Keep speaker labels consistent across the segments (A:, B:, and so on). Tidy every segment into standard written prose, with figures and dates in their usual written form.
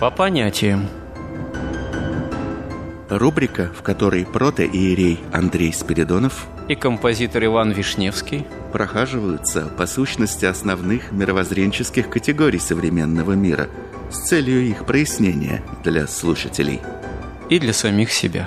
A: По понятиям.
B: Рубрика, в которой протоиерей Андрей Спиридонов
A: и композитор Иван Вишневский
B: прохаживаются по сущности основных мировоззренческих категорий современного мира с целью их прояснения для слушателей.
A: И для самих себя.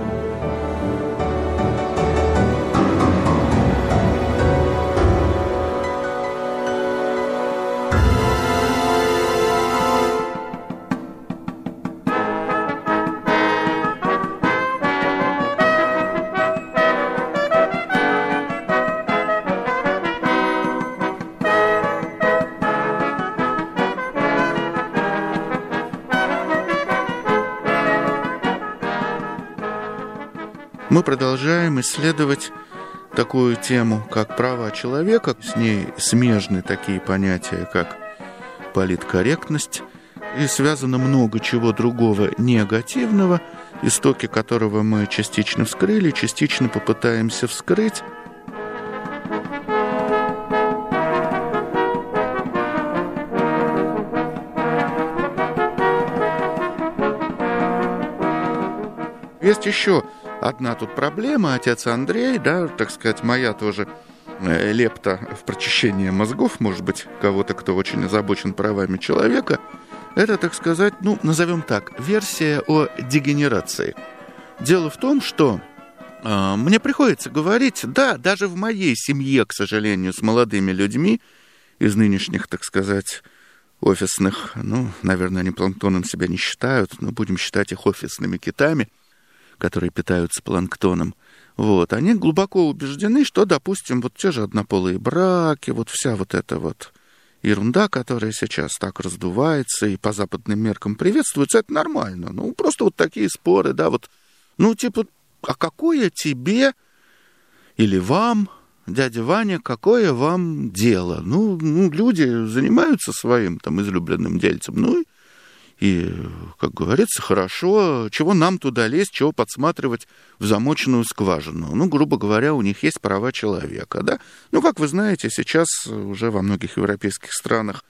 B: Мы продолжаем исследовать такую тему, как права человека. С ней смежны такие понятия, как политкорректность. И связано много чего другого негативного, истоки которого мы частично вскрыли, частично попытаемся вскрыть. Есть еще одна тут проблема, отец Андрей, да, так сказать, моя тоже лепта в прочищение мозгов, может быть, кого-то, кто очень озабочен правами человека, это, так сказать, назовем так, версия о дегенерации. Дело в том, что мне приходится говорить, да, даже в моей семье, к сожалению, с молодыми людьми из нынешних, так сказать, офисных, наверное, они планктоном себя не считают, но будем считать их офисными китами, которые питаются планктоном, они глубоко убеждены, что, допустим, вот те же однополые браки, вся эта ерунда, которая сейчас так раздувается и по западным меркам приветствуется, это нормально. Просто такие споры, да, а какое тебе или вам, дядя Ваня, какое вам дело? Люди занимаются своим излюбленным дельцем, и, как говорится, хорошо, чего нам туда лезть, чего подсматривать в замоченную скважину. Грубо говоря, у них есть права человека, да. Как вы знаете, сейчас уже во многих европейских странах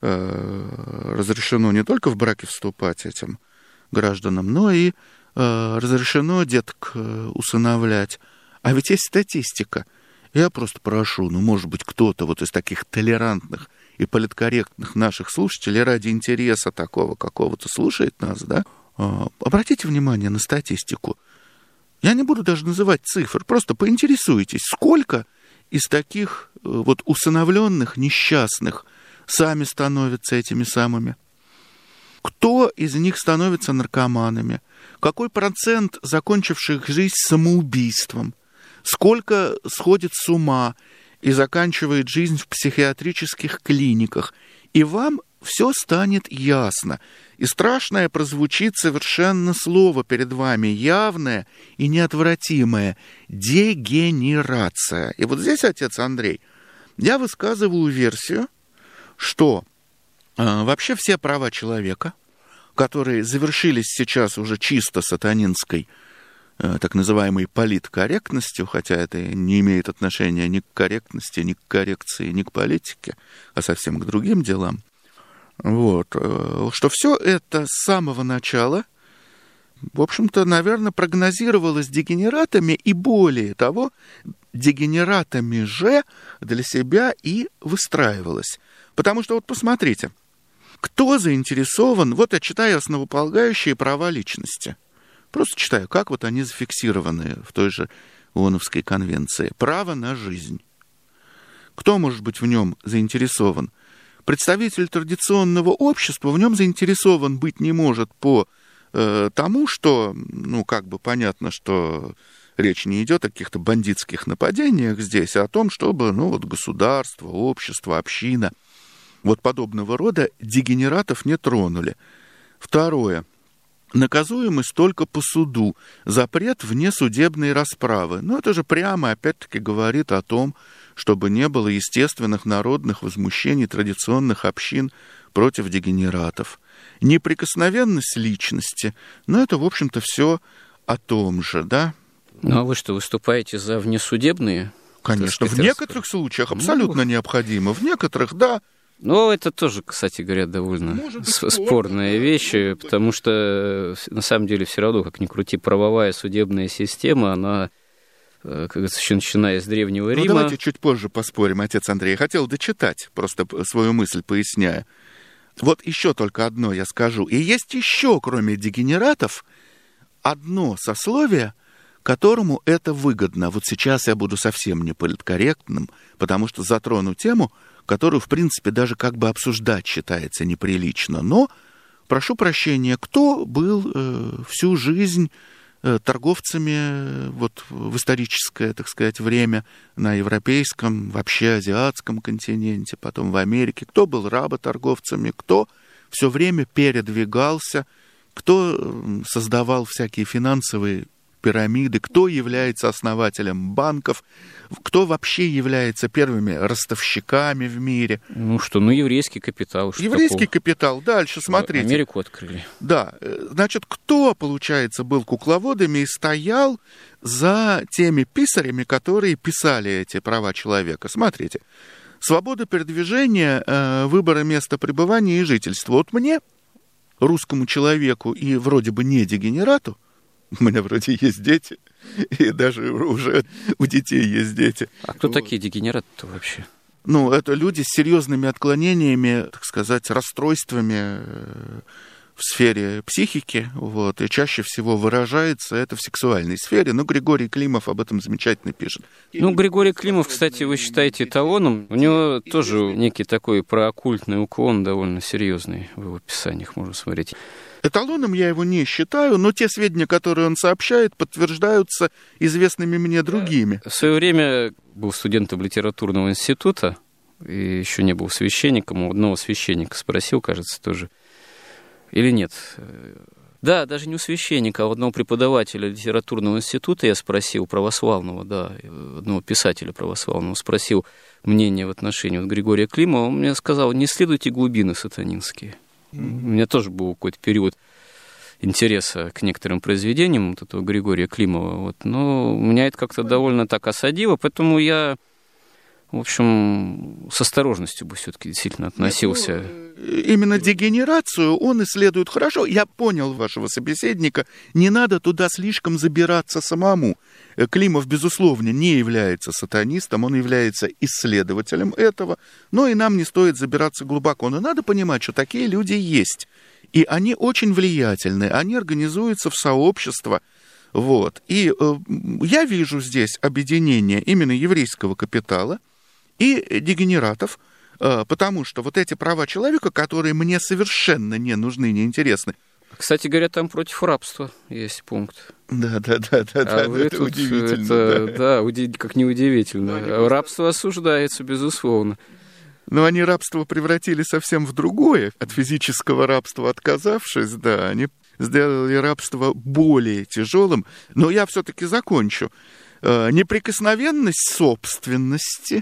B: разрешено не только в браки вступать этим гражданам, но и разрешено деток усыновлять. А ведь есть статистика. Я просто прошу, может быть, кто-то из таких толерантных и политкорректных наших слушателей ради интереса такого какого-то слушает нас, да, обратите внимание на статистику. Я не буду даже называть цифр, просто поинтересуйтесь, сколько из таких усыновленных несчастных сами становятся этими самыми. Кто из них становится наркоманами? Какой процент закончивших жизнь самоубийством? Сколько сходит с ума и заканчивает жизнь в психиатрических клиниках? И вам все станет ясно. И страшное прозвучит совершенно слово перед вами, явное и неотвратимое – дегенерация. И здесь, отец Андрей, я высказываю версию, что вообще все права человека, которые завершились сейчас уже чисто сатанинской так называемой политкорректностью, хотя это не имеет отношения ни к корректности, ни к коррекции, ни к политике, а совсем к другим делам, что все это с самого начала, в общем-то, наверное, прогнозировалось дегенератами, и более того, дегенератами же для себя и выстраивалось. Потому что посмотрите, кто заинтересован, я читаю основополагающие права личности. Просто читаю, как они зафиксированы в той же ООНовской конвенции. Право на жизнь. Кто может быть в нем заинтересован? Представитель традиционного общества в нем заинтересован быть не может по тому, что, понятно, что речь не идет о каких-то бандитских нападениях здесь, а о том, чтобы, государство, общество, община, подобного рода дегенератов не тронули. Второе. Наказуемость только по суду, запрет вне судебной расправы. Это же прямо, опять-таки, говорит о том, чтобы не было естественных народных возмущений традиционных общин против дегенератов. Неприкосновенность личности, это, в общем-то, все о том же, да?
A: А вы что, выступаете за внесудебные?
B: Конечно, в некоторых случаях абсолютно необходимо, в некоторых, да.
A: Ну, это тоже, кстати говоря, довольно спорная вещь, потому что, на самом деле, все равно, как ни крути, правовая судебная система, она, как говорится, еще начиная с Древнего Рима...
B: давайте чуть позже поспорим, отец Андрей. Я хотел дочитать, просто свою мысль поясняя. Вот еще только одно я скажу. И есть еще, кроме дегенератов, одно сословие, которому это выгодно. Вот сейчас я буду совсем не политкорректным, потому что затрону тему, которую, в принципе, даже как бы обсуждать считается неприлично. Но, прошу прощения, кто был всю жизнь торговцами вот, в историческое, так сказать, время на европейском, вообще азиатском континенте, потом в Америке? Кто был работорговцами, кто все время передвигался, кто создавал всякие финансовые пирамиды, кто является основателем банков, кто вообще является первыми ростовщиками в мире.
A: Еврейский капитал.
B: Еврейский капитал. Дальше, смотрите.
A: Америку открыли.
B: Да, значит, кто, получается, был кукловодами и стоял за теми писарями, которые писали эти права человека? Смотрите. Свобода передвижения, выбора места пребывания и жительства. Вот мне, русскому человеку и вроде бы не дегенерату, у меня вроде есть дети, и даже уже у детей есть дети.
A: А кто такие дегенераты-то вообще?
B: Это люди с серьезными отклонениями, так сказать, расстройствами в сфере психики, вот, и чаще всего выражается это в сексуальной сфере. Григорий Климов об этом замечательно пишет.
A: Григорий Климов, кстати, вы считаете эталоном. У него тоже некий такой прооккультный уклон довольно серьезный в его писаниях, можно смотреть.
B: Эталоном я его не считаю, но те сведения, которые он сообщает, подтверждаются известными мне другими.
A: В свое время был студентом литературного института, и еще не был священником. У одного священника спросил, кажется, тоже. Или нет? Да, даже не у священника, а у одного преподавателя литературного института я спросил, православного, да, одного писателя православного, спросил мнение в отношении Григория Климова. Он мне сказал: не исследуйте глубины сатанинские. У меня тоже был какой-то период интереса к некоторым произведениям вот этого Григория Климова, но меня это как-то довольно так осадило, поэтому я, в общем, с осторожностью бы все-таки действительно относился.
B: Именно дегенерацию он исследует хорошо. Я понял вашего собеседника, не надо туда слишком забираться самому. Климов, безусловно, не является сатанистом, он является исследователем этого, но и нам не стоит забираться глубоко. Но надо понимать, что такие люди есть, и они очень влиятельны, они организуются в сообщества. Вот. И я вижу здесь объединение именно еврейского капитала и дегенератов, потому что вот эти права человека, которые мне совершенно не нужны, не интересны.
A: Кстати говоря, там против рабства есть пункт.
B: Да, это удивительно.
A: Да, как неудивительно. Рабство осуждается, безусловно.
B: Но они рабство превратили совсем в другое. От физического рабства отказавшись, да, они сделали рабство более тяжелым. Но я все-таки закончу. Неприкосновенность собственности.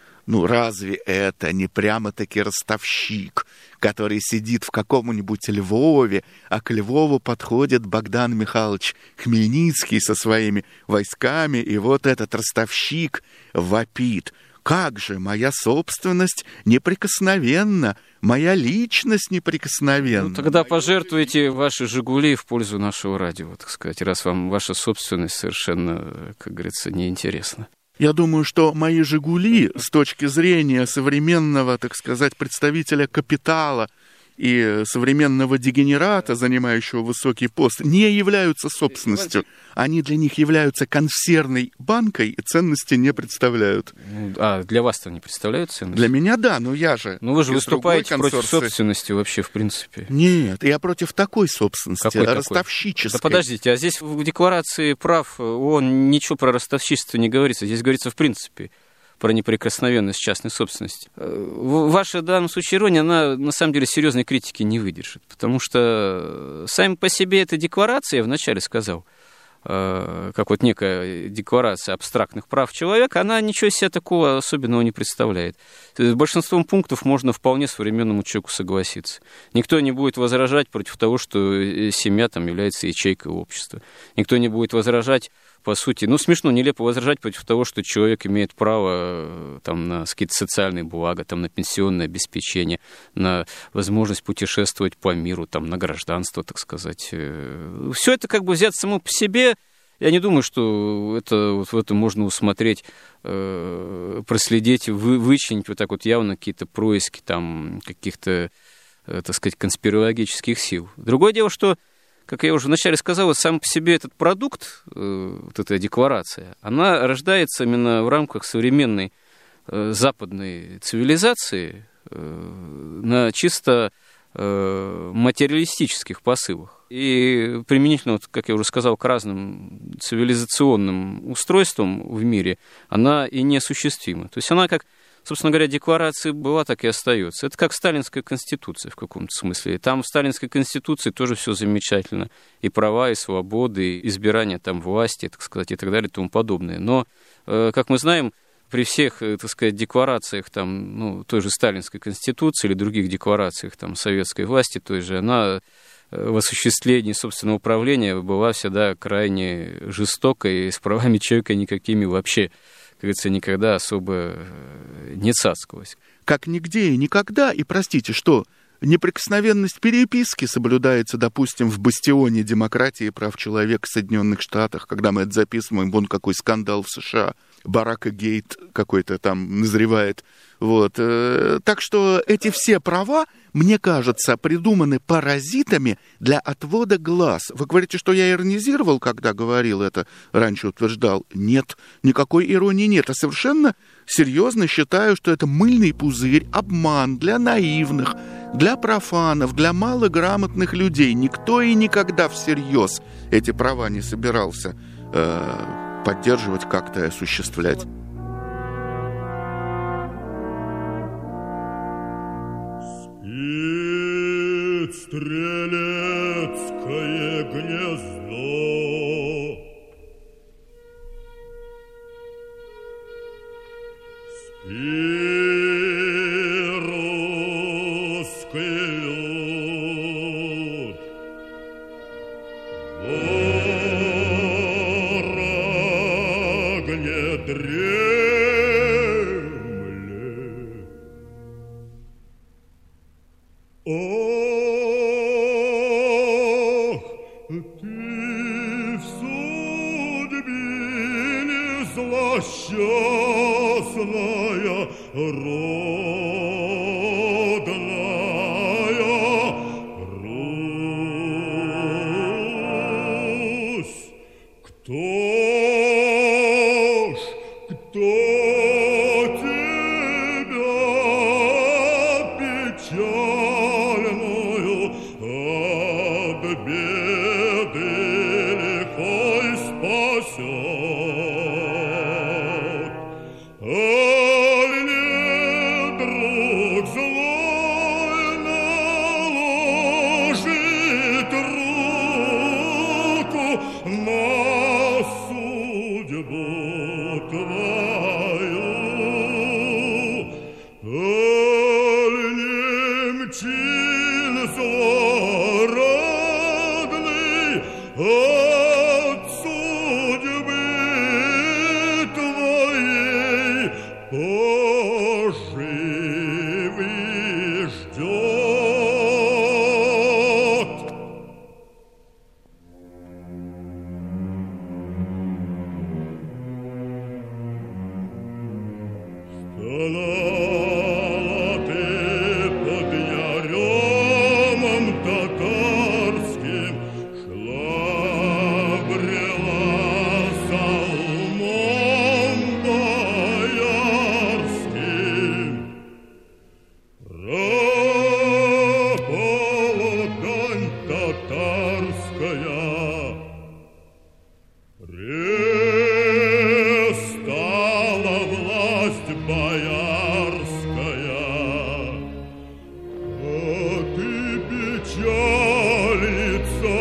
B: Разве это не прямо-таки ростовщик, который сидит в каком-нибудь Львове, а к Львову подходит Богдан Михайлович Хмельницкий со своими войсками, и вот этот ростовщик вопит: как же моя собственность неприкосновенна, моя личность неприкосновенна.
A: Тогда пожертвуйте ваши «Жигули» в пользу нашего радио, так сказать, раз вам ваша собственность совершенно, как говорится, неинтересна.
B: Я думаю, что мои «Жигули» с точки зрения современного, так сказать, представителя капитала и современного дегенерата, занимающего высокий пост, не являются собственностью. Они для них являются консервной банкой и ценности не представляют.
A: А для вас-то не представляют ценности?
B: Для меня да, но я же...
A: Вы же выступаете против собственности вообще, в принципе.
B: Нет, я против такой собственности, ростовщической.
A: Да подождите, а здесь в декларации прав ООН ничего про ростовщичество не говорится. Здесь говорится в принципе про неприкосновенность частной собственности. Ваша в данном случае ирония, она на самом деле серьезной критики не выдержит, потому что сами по себе эта декларация, я вначале сказал, как вот некая декларация абстрактных прав человека, она ничего из себя такого особенного не представляет. С большинством пунктов можно вполне современному человеку согласиться. Никто не будет возражать против того, что семья там является ячейкой общества. Никто не будет возражать по сути, смешно, нелепо возражать против того, что человек имеет право там, на какие-то социальные блага, там, на пенсионное обеспечение, на возможность путешествовать по миру, там, на гражданство, так сказать. Все это как бы взять само по себе. Я не думаю, что это, вот в этом можно усмотреть, проследить, вычленить вот так вот явно какие-то происки там, каких-то, так сказать, конспирологических сил. Другое дело, что, как я уже вначале сказал, вот сам по себе этот продукт, вот эта декларация, она рождается именно в рамках современной западной цивилизации на чисто материалистических посылах. И применительно, вот, как я уже сказал, к разным цивилизационным устройствам в мире, она и неосуществима. То есть она, как, собственно говоря, декларация была, так и остается. Это как сталинская конституция в каком-то смысле. Там в сталинской конституции тоже все замечательно. И права, и свободы, и избирание там власти, так сказать, и так далее, и тому подобное. Но, как мы знаем, при всех, так сказать, декларациях там, той же сталинской конституции или других декларациях там, советской власти, той же, она в осуществлении собственного управления была всегда крайне жестокой, и с правами человека никакими вообще, как говорится, никогда особо не цацкалась.
B: Как нигде и никогда, и простите, что неприкосновенность переписки соблюдается, допустим, в бастионе демократии и прав человека в Соединенных Штатах, когда мы это записываем, вон какой скандал в США, Барака Гейт какой-то там назревает. Вот. Так что эти все права, мне кажется, придуманы паразитами для отвода глаз. Вы говорите, что я иронизировал, когда говорил это, раньше утверждал? Нет, никакой иронии нет. А совершенно серьезно считаю, что это мыльный пузырь, обман для наивных, для профанов, для малограмотных людей. Никто и никогда всерьез эти права не собирался поддерживать, как-то осуществлять.
C: Спит стрелецкое гнездо, спит русский люд, ворог не дремлет. Ох, ты в судьбе злосчастная, родная Русь. Кто тебя печальную от беды лихой спасет? Аль не друг злой наложит руку на судьбу твою? Аль не мчин злорадный от судьбы твоей поживи ждет? Стонала ты под яремом татарским, шла, брела за умом боярским. Пропала дань татарская, престала власть боярская, а ты, печальница,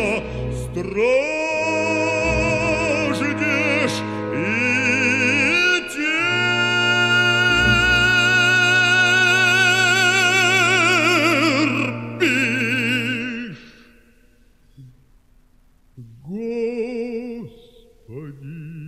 C: страждешь и терпишь. Господи,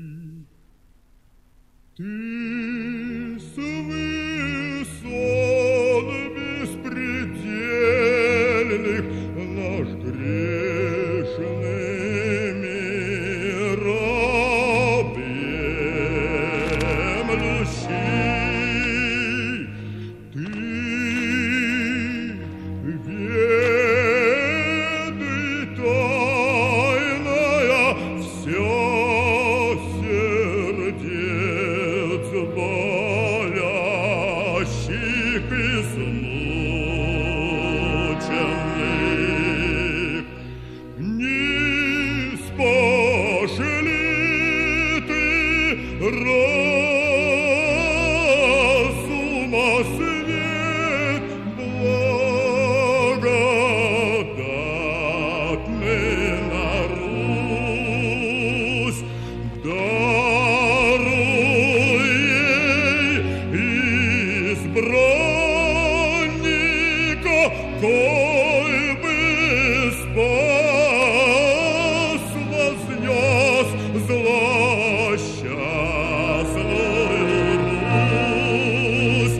C: измученных. Не спашь ли ты разума свет благодатный на Русь? Даруй ей избранника, кой бы спас вознес злосчастную Русь.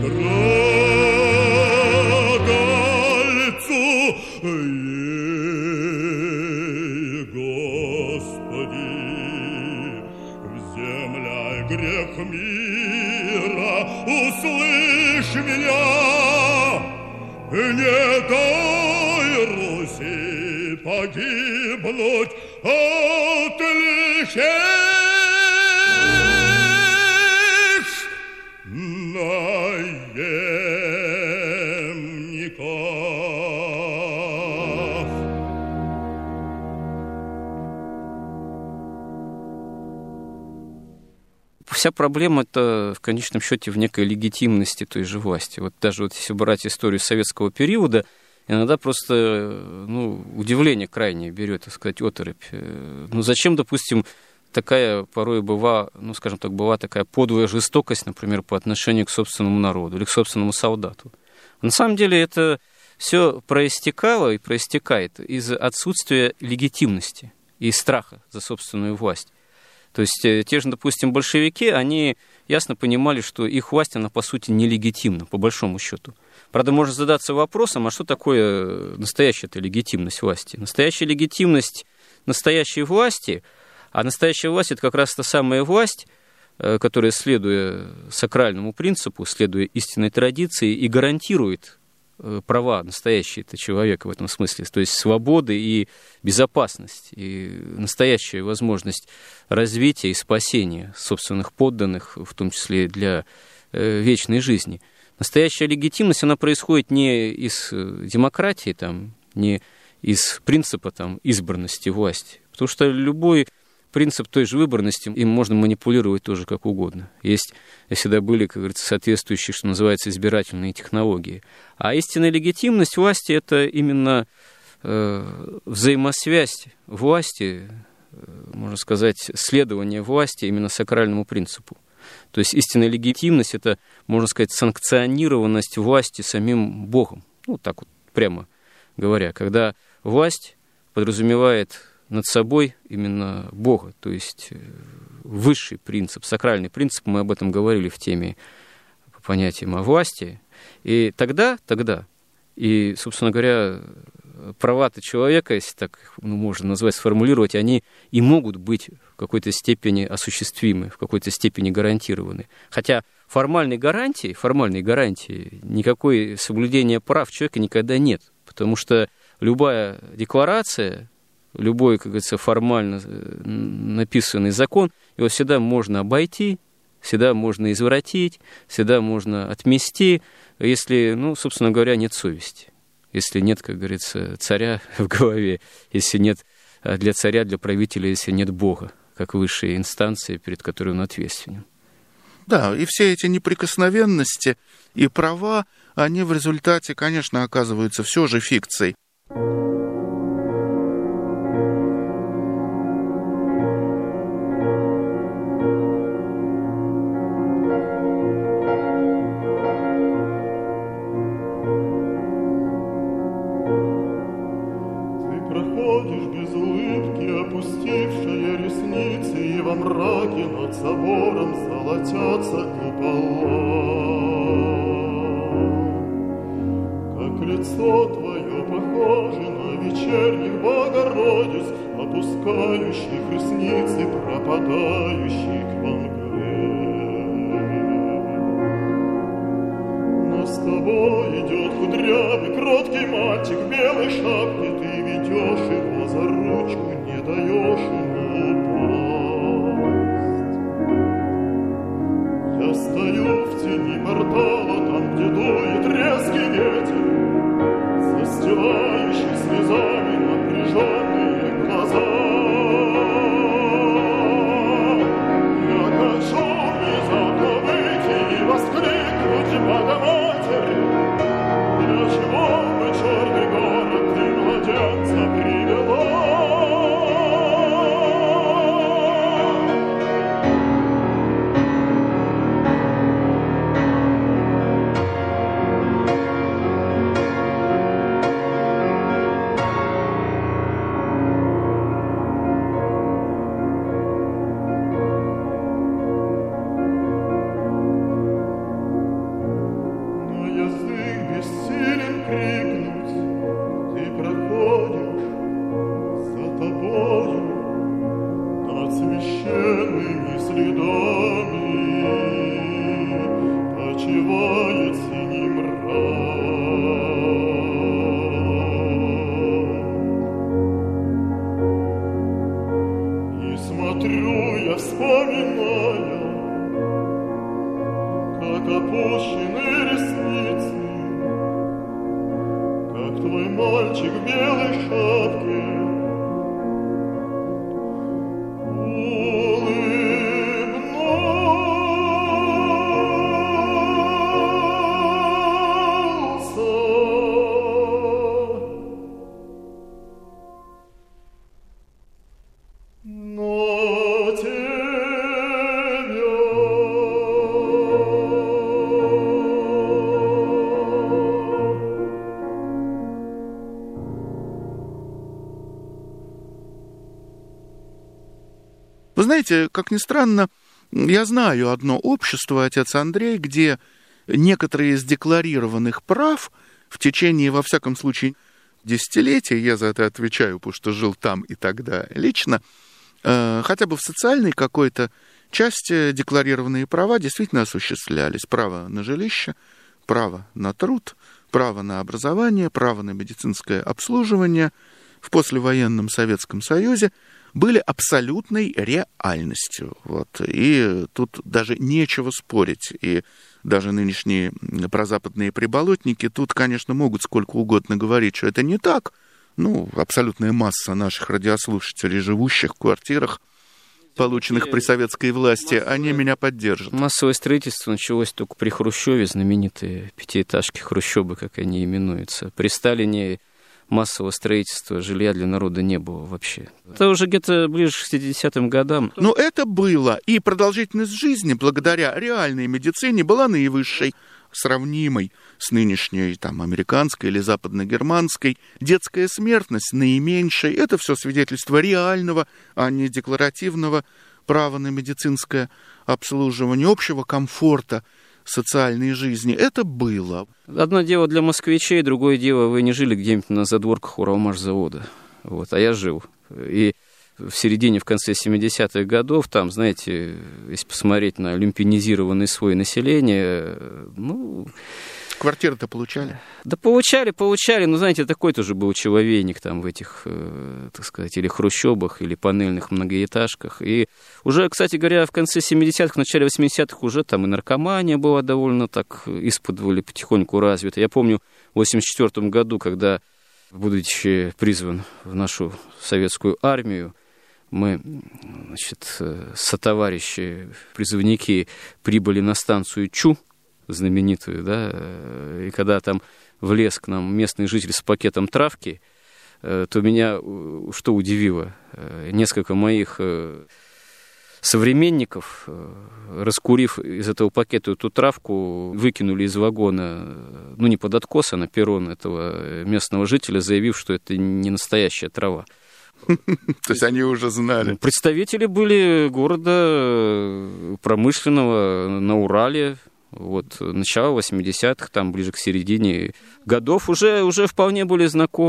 C: Страдальцу ей, Господи, вземляй грех мира, услышь меня, не дай Руси погибнуть от лихих наемников.
A: Вся проблема это в конечном счете в некой легитимности той же власти. Вот даже вот если брать историю советского периода, иногда просто удивление крайнее берет, так сказать, оторопь. Зачем, допустим, такая порой была, скажем так, была такая подлая жестокость, например, по отношению к собственному народу или к собственному солдату? На самом деле это все проистекало и проистекает из отсутствия легитимности и страха за собственную власть. То есть те же, допустим, большевики, они ясно понимали, что их власть, она, по сути, нелегитимна, по большому счету. Правда, можно задаться вопросом, а что такое настоящая-то легитимность власти? Настоящая легитимность настоящей власти, а настоящая власть – это как раз та самая власть, которая, следуя сакральному принципу, следуя истинной традиции, и гарантирует права настоящие-то человека в этом смысле, то есть свободы и безопасность, и настоящая возможность развития и спасения собственных подданных, в том числе для вечной жизни. Настоящая легитимность, она происходит не из демократии, не из принципа избранности власти, потому что любой принцип той же выборности, им можно манипулировать тоже как угодно. Есть, всегда были, как говорится, соответствующие, что называется, избирательные технологии. А истинная легитимность власти – это именно взаимосвязь власти, можно сказать, следование власти именно сакральному принципу. То есть истинная легитимность – это, можно сказать, санкционированность власти самим Богом. Так вот прямо говоря, когда власть подразумевает над собой именно Бога, то есть высший принцип, сакральный принцип, мы об этом говорили в теме по понятиям о власти, и тогда, и, собственно говоря, права-то человека, если так можно назвать, сформулировать, они и могут быть в какой-то степени осуществимы, в какой-то степени гарантированы. Хотя формальной гарантии никакой соблюдения прав человека никогда нет, потому что любая декларация, любой, как говорится, формально написанный закон, его всегда можно обойти, всегда можно извратить, всегда можно отмести, если, собственно говоря, нет совести, если нет, как говорится, царя в голове, если нет для царя, для правителя, если нет Бога, как высшей инстанции, перед которой он ответственен.
B: Да, и все эти неприкосновенности и права, они в результате, конечно, оказываются все же фикцией.
C: Опускающих ресницы, пропадающих во мгле. Но с тобой идет кудрявый, кроткий мальчик в белой шапке, ты ведешь его за ручку, не даешь ему упасть. Я стою в тени портала, там, где омывает синий мрак. И смотрю я, вспоминая, как опущены ресницы, как твой мальчик в белой шапке
B: Вы знаете, как ни странно, я знаю одно общество, отец Андрей, где некоторые из декларированных прав в течение, во всяком случае, десятилетий, я за это отвечаю, потому что жил там и тогда лично, хотя бы в социальной какой-то части декларированные права действительно осуществлялись. Право на жилище, право на труд, право на образование, право на медицинское обслуживание в послевоенном Советском Союзе были абсолютной реальностью. Вот. И тут даже нечего спорить. И даже нынешние прозападные приболотники тут, конечно, могут сколько угодно говорить, что это не так. Ну, абсолютная масса наших радиослушателей, живущих в квартирах, полученных при советской власти, они меня поддержат.
A: Массовое строительство началось только при Хрущеве, знаменитые пятиэтажки хрущобы, как они именуются. При Сталине массового строительства жилья для народа не было вообще. Это уже где-то ближе к 60-м годам.
B: Но это было, и продолжительность жизни благодаря реальной медицине была наивысшей, сравнимой с нынешней там, американской или западно-германской. Детская смертность наименьшей. Это все свидетельство реального, а не декларативного права на медицинское обслуживание, общего комфорта социальной жизни. Это было.
A: Одно дело для москвичей, другое дело, вы не жили где-нибудь на задворках Уралмашзавода. Вот, а я жил. И в середине, в конце 70-х годов, там, знаете, если посмотреть на люмпинизированный слой населения, ну...
B: Квартиры-то получали?
A: Да получали, но, знаете, такой тоже был человейник там в этих, так сказать, или хрущобах, или панельных многоэтажках. И уже, кстати говоря, в конце 70-х, в начале 80-х уже там и наркомания была довольно так исподволе потихоньку развита. Я помню в 84-м году, когда, будучи призван в нашу советскую армию, мы, значит, сотоварищи, призывники прибыли на станцию Чу, знаменитую, да, и когда там влез к нам местный житель с пакетом травки, то меня что удивило, несколько моих современников, раскурив из этого пакета эту травку, выкинули из вагона, ну, не под откос, а на перрон этого местного жителя, заявив, что это не настоящая трава.
B: То есть они уже знали.
A: Представители были города промышленного на Урале. Вот, начало 80-х, там ближе к середине годов уже вполне были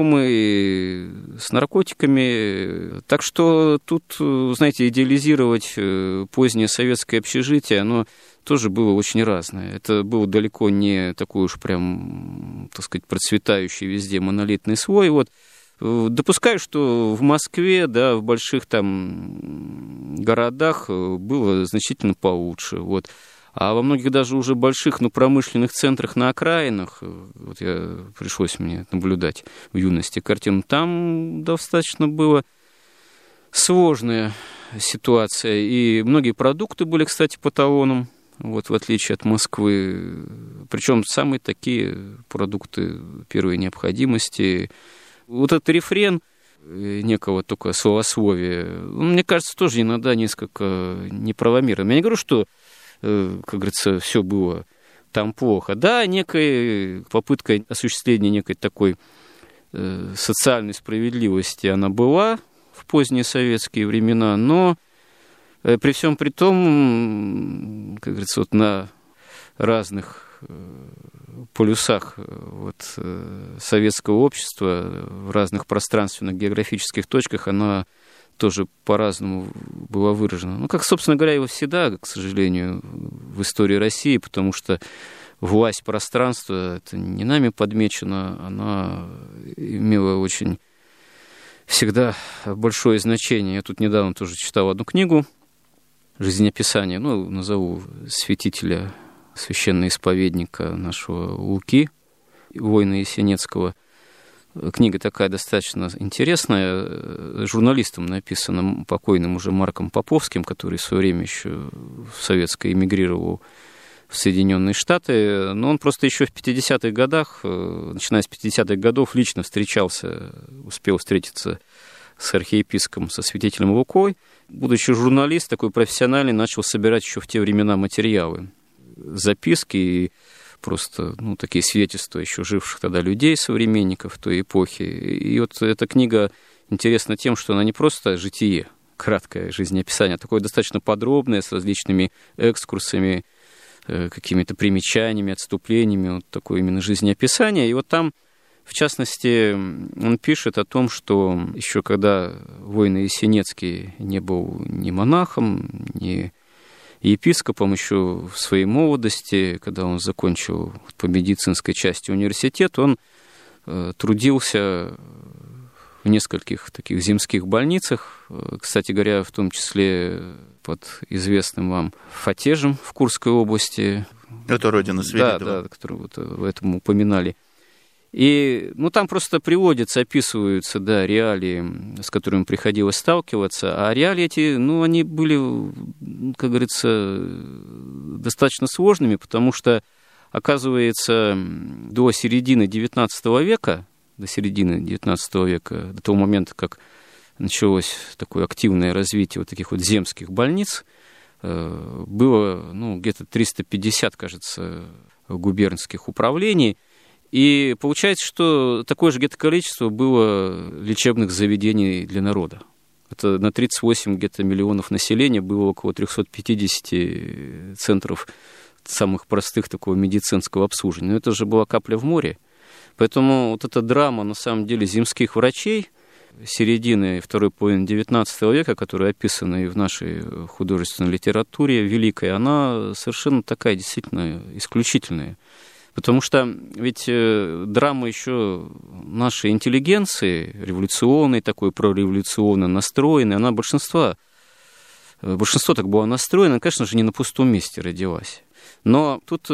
A: знакомы с наркотиками. Так что тут, знаете, идеализировать позднее советское общежитие, оно тоже было очень разное. Это был далеко не такой уж прям, так сказать, процветающий везде монолитный слой. Вот. Допускаю, что в Москве, да, в больших там городах было значительно получше. Вот. А во многих даже уже больших, ну, промышленных центрах на окраинах, вот пришлось мне наблюдать в юности картину, там достаточно была сложная ситуация. И многие продукты были, кстати, по талонам, вот, в отличие от Москвы. Причем самые такие продукты первой необходимости. Вот этот рефрен некого только словословия, мне кажется, тоже иногда несколько неправомерным. Я не говорю, что, как говорится, все было там плохо. Да, некая попытка осуществления некой такой социальной справедливости, она была в поздние советские времена, но при всем при том, как говорится, вот на разных полюсах вот, советского общества, в разных пространственных географических точках, она тоже по-разному была выражена. Ну, как, собственно говоря, и всегда, к сожалению, в истории России, потому что власть пространства, это не нами подмечено, она имела очень всегда большое значение. Я тут недавно тоже читал одну книгу жизнеописание, назову святителя, священноисповедника нашего Луки, воина Есенецкого. Книга такая достаточно интересная, журналистом написана, покойным уже Марком Поповским, который в свое время еще в советское эмигрировал в Соединенные Штаты, но он просто еще в 50-х годах, начиная с 50-х годов, лично успел встретиться с архиепископом, со святителем Лукой. Будучи журналист, такой профессиональный, начал собирать еще в те времена материалы, записки и просто, такие свидетельства еще живших тогда людей, современников той эпохи. И вот эта книга интересна тем, что она не просто житие, краткое жизнеописание, а такое достаточно подробное, с различными экскурсами, какими-то примечаниями, отступлениями, вот такое именно жизнеописание. И вот там, в частности, он пишет о том, что еще когда воин Есенецкий не был ни монахом, ни епископом, еще в своей молодости, когда он закончил по медицинской части университет, он трудился в нескольких таких земских больницах, кстати говоря, в том числе под известным вам Фатежем в Курской области. Это родина Свиридова. Да, который вот в этом упоминали. И, там просто описываются, реалии, с которыми приходилось сталкиваться, а реалии эти, они были, как говорится, достаточно сложными, потому что, оказывается, до середины XIX века, до того момента, как началось такое активное развитие вот таких вот земских больниц, было, где-то 350, кажется, губернских управлений. И получается, что такое же где-то количество было лечебных заведений для народа. Это на 38 где-то миллионов населения было около 350 центров самых простых такого медицинского обслуживания. Но это же была капля в море. Поэтому вот эта драма, на самом деле, земских врачей середины второй половины XIX века, которая описана и в нашей художественной литературе великой, она совершенно такая действительно исключительная. Потому что ведь драма еще нашей интеллигенции, революционной, такой прореволюционно настроенной, она большинство так было настроено, конечно же, не на пустом месте родилась. Но тут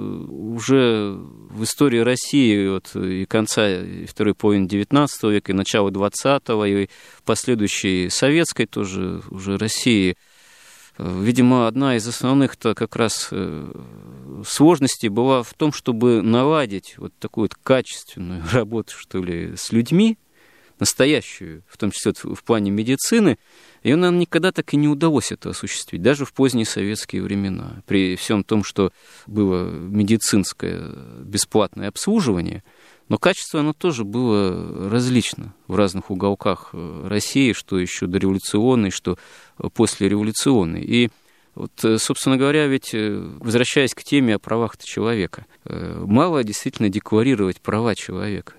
A: уже в истории России и конца и второй половины XIX века, и начала XX, и последующей советской тоже уже России, видимо, одна из основных-то как раз сложностей была в том, чтобы наладить вот такую вот качественную работу, что ли, с людьми, настоящую, в том числе в плане медицины, ее, наверное, никогда так и не удалось это осуществить, даже в поздние советские времена. При всем том, что было медицинское бесплатное обслуживание, но качество оно тоже было различно в разных уголках России, что еще дореволюционной, что послереволюционной. И вот, собственно говоря, ведь, возвращаясь к теме о правах человека, мало действительно декларировать права человека.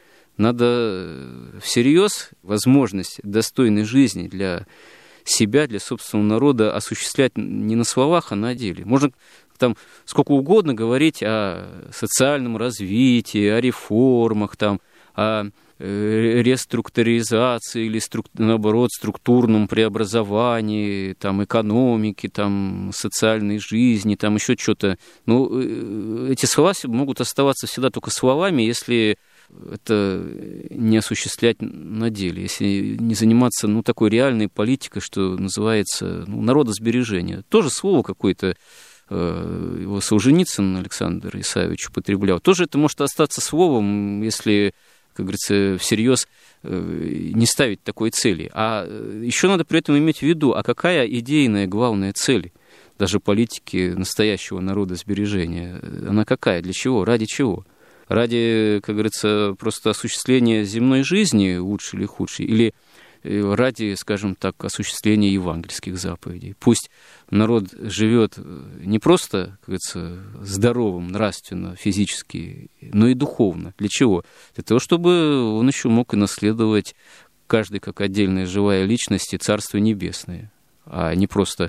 A: Надо всерьез возможность достойной жизни для себя, для собственного народа осуществлять не на словах, а на деле. Можно там сколько угодно говорить о социальном развитии, о реформах, там, о реструктуризации или, наоборот, структурном преобразовании, там, экономики, там, социальной жизни, там, еще что-то. Эти слова могут оставаться всегда только словами, если это не осуществлять на деле, если не заниматься такой реальной политикой, что называется народосбережение. Тоже слово какое-то его Солженицын Александр Исаевич употреблял. Тоже это может остаться словом, если, как говорится, всерьез не ставить такой цели. А еще надо при этом иметь в виду, а какая идейная главная цель даже политики настоящего народосбережения? Она какая? Для чего? Ради чего? Ради, как говорится, просто осуществления земной жизни, лучшей или худшей, или ради, скажем так, осуществления евангельских заповедей. Пусть народ живет не просто, как говорится, здоровым, нравственно, физически, но и духовно. Для чего? Для того, чтобы он еще мог и наследовать, каждый как отдельная живая личность, и Царство Небесное, а не просто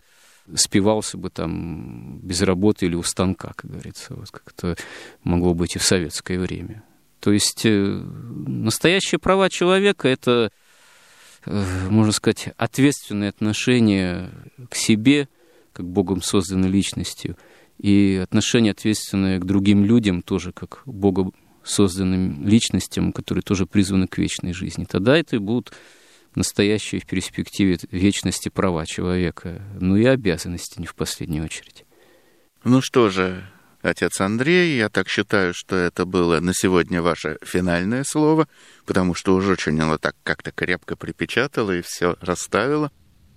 A: спивался бы там без работы или у станка, как говорится, вот как это могло быть и в советское время. То есть настоящие права человека — это, можно сказать, ответственное отношение к себе, как Богом созданной личностью, и отношение ответственное к другим людям, тоже как Богом созданным личностям, которые тоже призваны к вечной жизни. Тогда это и будут настоящие в перспективе вечности права человека, ну и обязанности не в последнюю очередь.
B: Ну что же, отец Андрей, я так считаю, что это было на сегодня ваше финальное слово, потому что уже очень оно так как-то крепко припечатало и все расставило.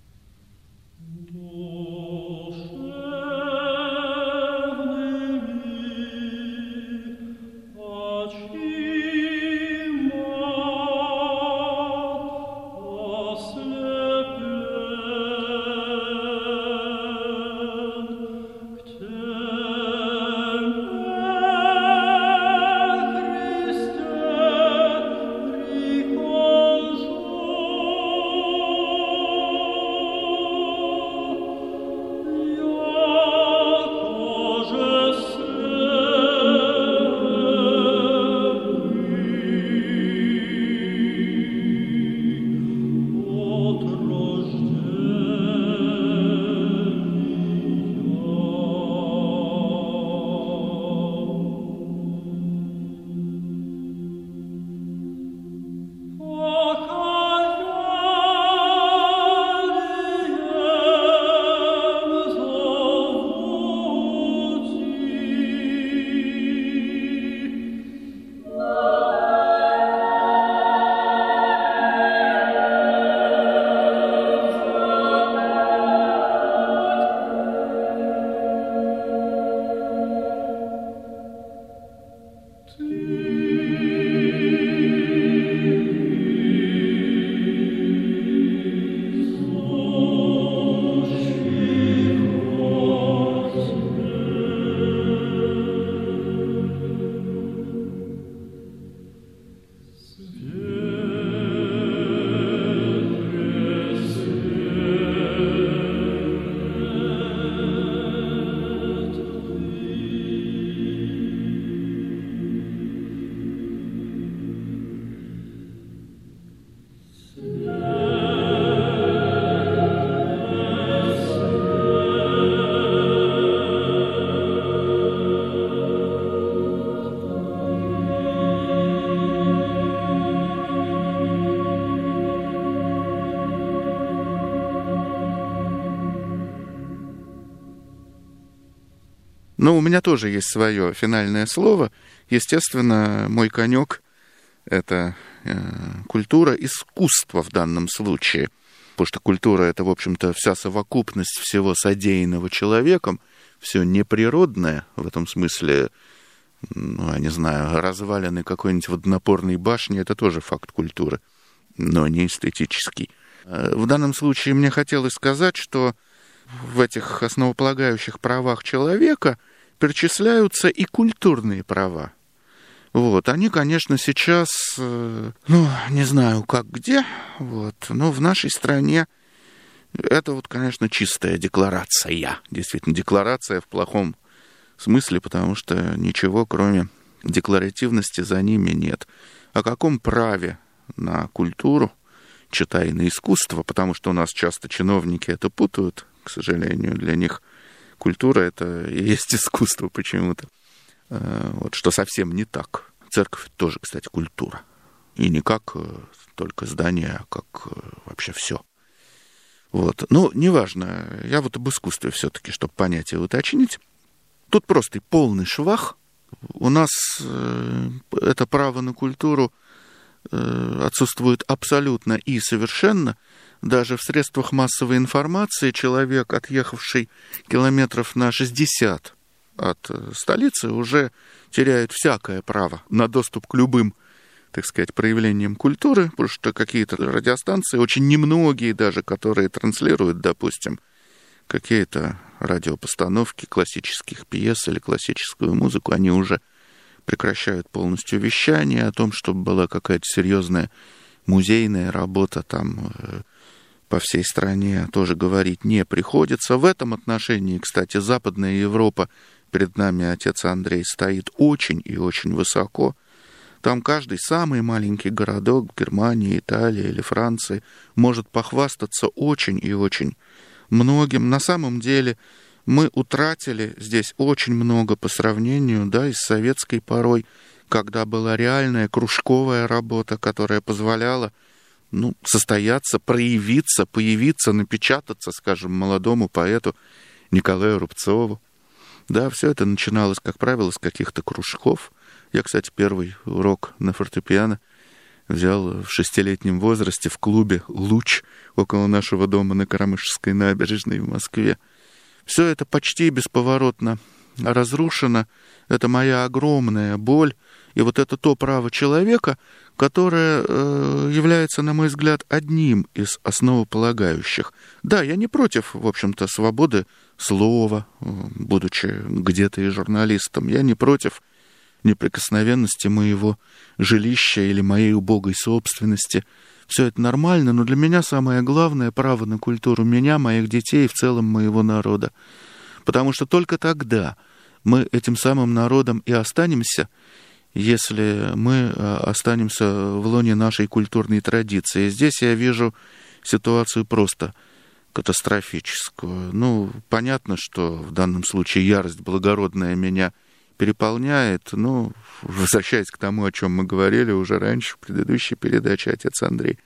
B: Но у меня тоже есть свое финальное слово. Естественно, мой конек — это культура искусства в данном случае. Потому что культура — это, в общем-то, вся совокупность всего содеянного человеком, все неприродное, в этом смысле, ну, я не знаю, развалины какой-нибудь водонапорной башни — это тоже факт культуры, но не эстетический. В данном случае мне хотелось сказать, что в этих основополагающих правах человека перечисляются и культурные права. Вот, они, конечно, сейчас, не знаю, как где, вот, но в нашей стране это вот, конечно, чистая декларация. Действительно, декларация в плохом смысле, потому что ничего, кроме декларативности, за ними нет. О каком праве на культуру, читай на искусство, потому что у нас часто чиновники это путают, к сожалению, для них культура — это и есть искусство почему-то. Вот, что совсем не так. Церковь тоже, кстати, культура. И не как только здание, а как вообще все. Вот. Ну, неважно. Я вот об искусстве все-таки, чтобы понятие уточнить. Тут просто полный швах. У нас это право на культуру отсутствует абсолютно и совершенно. Даже в средствах массовой информации человек, отъехавший километров на 60 от столицы, уже теряет всякое право на доступ к любым, так сказать, проявлениям культуры, потому что какие-то радиостанции, очень немногие даже, которые транслируют, допустим, какие-то радиопостановки классических пьес или классическую музыку, они уже прекращают полностью вещание о том, чтобы была какая-то серьезная музейная работа там по всей стране тоже говорить не приходится. В этом отношении, кстати, Западная Европа, перед нами отец Андрей, стоит очень и очень высоко. Там каждый самый маленький городок Германии, Италии или Франции может похвастаться очень и очень многим. На самом деле мы утратили здесь очень много по сравнению, да, и с советской порой, когда была реальная кружковая работа, которая позволяла, состояться, проявиться, появиться, напечататься, скажем, молодому поэту Николаю Рубцову. Да, все это начиналось, как правило, с каких-то кружков. Я, кстати, первый урок на фортепиано взял в 6-летнем возрасте в клубе «Луч» около нашего дома на Карамышевской набережной в Москве. Все это почти бесповоротно разрушено. Это моя огромная боль. И вот это то право человека, которое является, на мой взгляд, одним из основополагающих. Да, я не против, в общем-то, свободы слова, будучи где-то и журналистом. Я не против неприкосновенности моего жилища или моей убогой собственности. Все это нормально, но для меня самое главное — право на культуру меня, моих детей и в целом моего народа. Потому что только тогда мы этим самым народом и останемся, если мы останемся в лоне нашей культурной традиции. Здесь я вижу ситуацию просто катастрофическую. Понятно, что в данном случае ярость благородная меня переполняет. Возвращаясь к тому, о чем мы говорили уже раньше в предыдущей передаче, отец Андрей.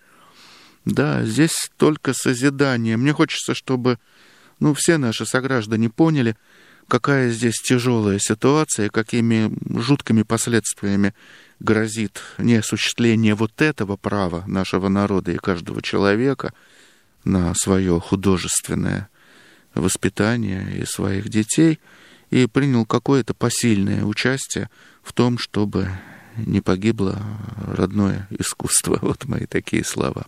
B: Да, здесь только созидание. Мне хочется, чтобы все наши сограждане поняли, какая здесь тяжелая ситуация, какими жуткими последствиями грозит неосуществление вот этого права нашего народа и каждого человека на свое художественное воспитание и своих детей, и принял какое-то посильное участие в том, чтобы не погибло родное искусство. Вот мои такие слова.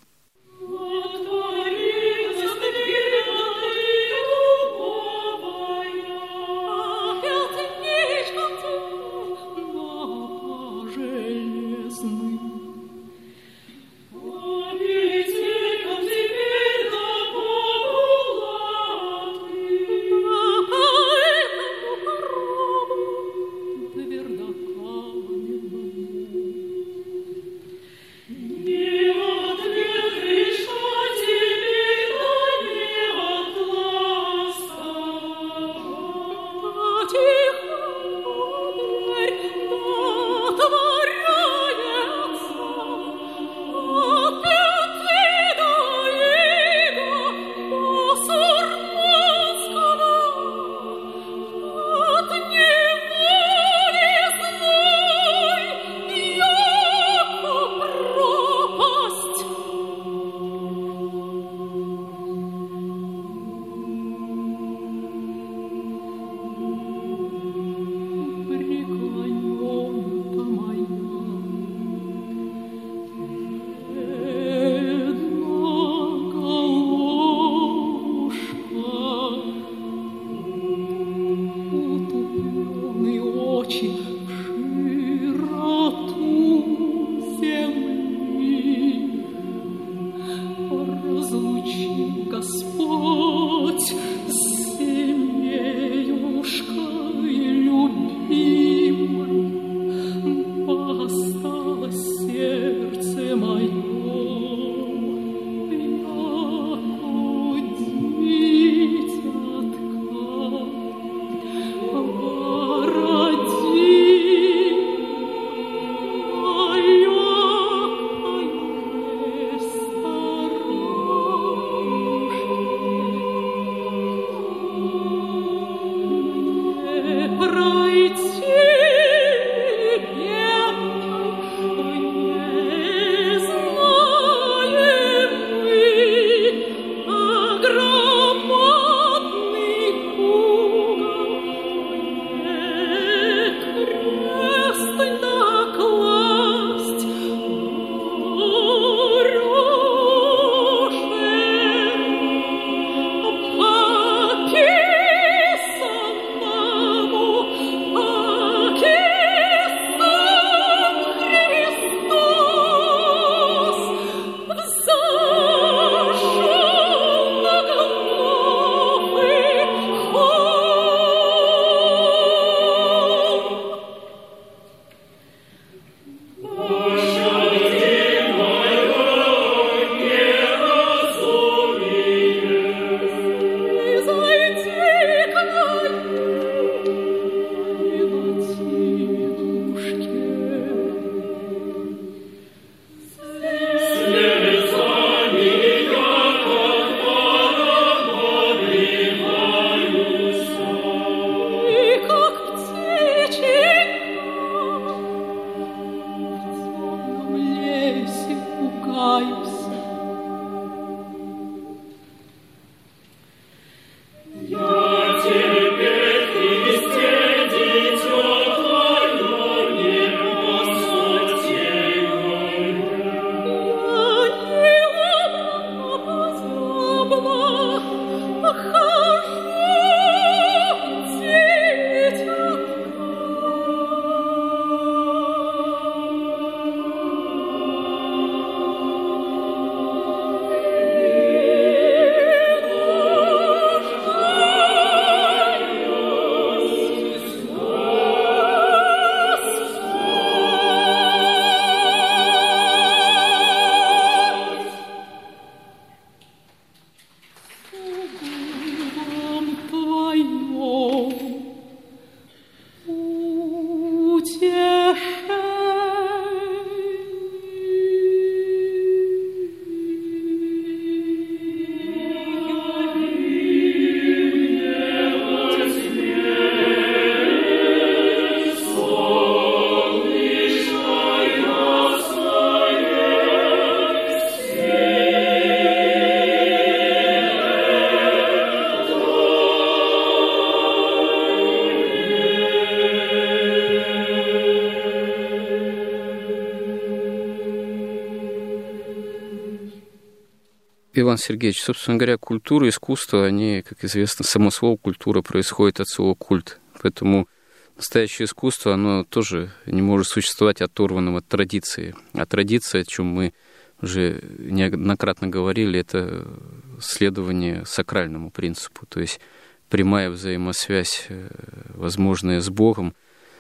A: Иван Сергеевич, собственно говоря, культура, искусство, они, как известно, само слово культура происходит от слова культ. Поэтому настоящее искусство, оно тоже не может существовать оторванным от традиции. А традиция, о чем мы уже неоднократно говорили, это следование сакральному принципу, то есть прямая взаимосвязь, возможная с Богом,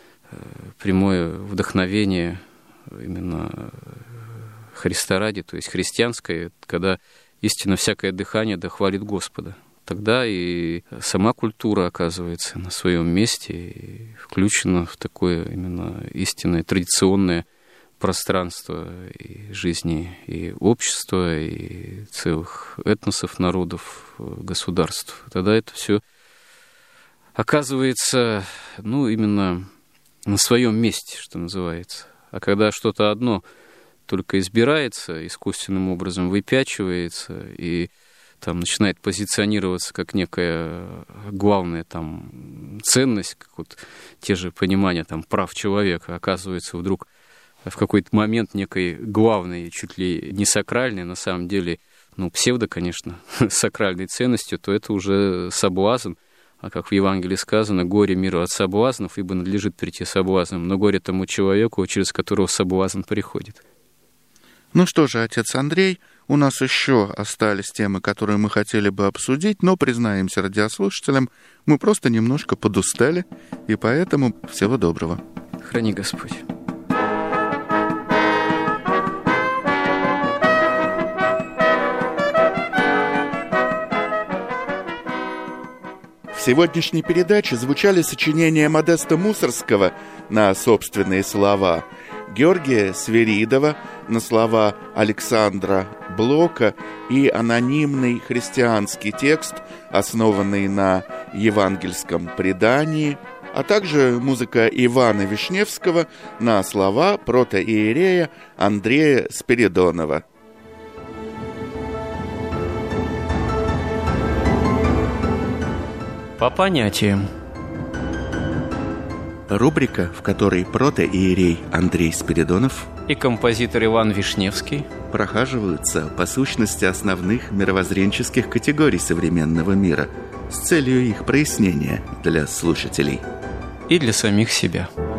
A: прямое вдохновение именно Христа ради, то есть христианское, когда истинно всякое дыхание дохвалит Господа. Тогда и сама культура оказывается на своем месте и включена в такое именно истинное традиционное пространство и жизни и общества, и целых этносов, народов, государств. Тогда это все оказывается, именно на своем месте, что называется. А когда что-то одно только избирается, искусственным образом выпячивается и там начинает позиционироваться как некая главная там ценность, как вот те же понимания там прав человека, оказывается вдруг в какой-то момент некой главной, чуть ли не сакральной, на самом деле, псевдо, конечно, сакральной ценностью, то это уже соблазн. А как в Евангелии сказано, горе миру от соблазнов, ибо надлежит прийти соблазном, но горе тому человеку, через которого соблазн приходит.
B: Ну что же, отец Андрей, у нас еще остались темы, которые мы хотели бы обсудить, но, признаемся радиослушателям, мы просто немножко подустали, и поэтому всего доброго.
A: Храни Господь.
B: В сегодняшней передаче звучали сочинения Модеста Мусоргского на собственные слова, Георгия Свиридова на слова Александра Блока и анонимный христианский текст, основанный на евангельском предании, а также музыка Ивана Вишневского на слова протоиерея Андрея Спиридонова.
A: По понятиям.
B: Рубрика, в которой протоиерей Андрей Спиридонов
A: и композитор Иван Вишневский
B: прохаживаются по сущности основных мировоззренческих категорий современного мира с целью их прояснения для слушателей
A: и для самих себя.